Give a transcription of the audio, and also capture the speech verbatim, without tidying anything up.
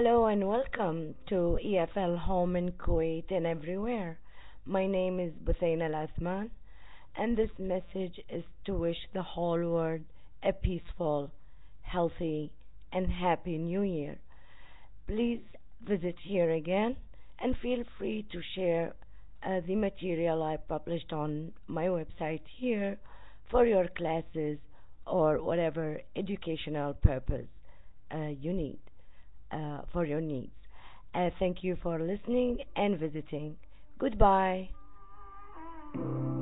Hello and welcome to E F L Home in Kuwait and everywhere. My name is Buthain Al Athman, and this message is to wish the whole world a peaceful, healthy, and happy new year. Please visit here again and feel free to share uh, the material I published on my website here for your classes or whatever educational purpose uh, you need uh, for your needs. Uh, thank you for listening and visiting. Goodbye.